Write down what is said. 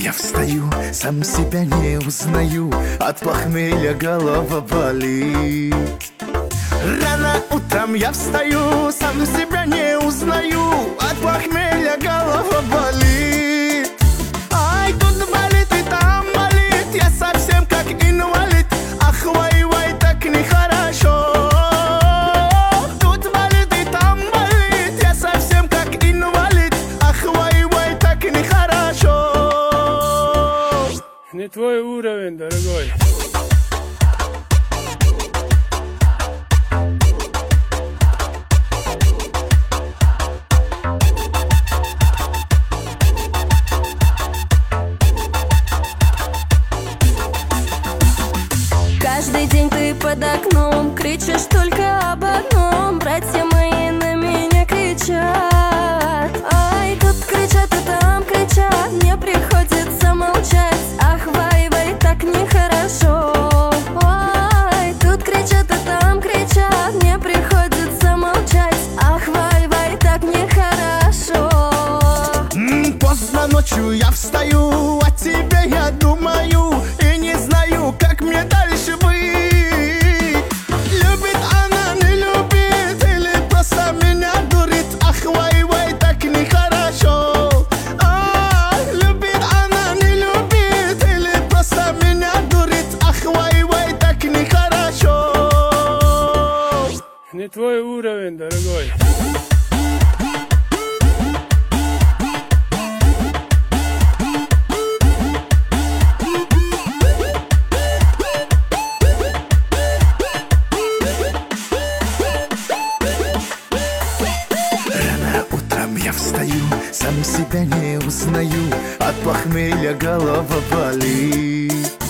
я встаю, сам себя не узнаю, от похмелья голова болит. Рано утром я встаю, сам себя не узнаю, от похмелья голова болит. Ай, тут болит и там болит, я совсем как инвалид. Ах, вай-вай, так нехорошо. Тут болит и там болит, я совсем как инвалид. Ах, вай-вай, так нехорошо. Не твой уровень, дорогой. Каждый день ты под окном кричишь только об одном. Братья мои на меня кричат. Ай, тут кричат и там кричат, мне приходится молчать. Ах, вай-вай, так нехорошо. Ай, тут кричат и там кричат, мне приходится молчать. Ах, вай-вай, так нехорошо. Поздно ночью я встаю, о тебе я думаю и не знаю, как мне дальше быть. Любит она, не любит, или просто меня дурит. Ах, вай-вай, так нехорошо. Любит она, не любит, или просто меня дурит. Ах, вай-вай, так нехорошо. Не твой уровень, дорогой. Я встаю, сам себя не узнаю, от похмелья голова болит.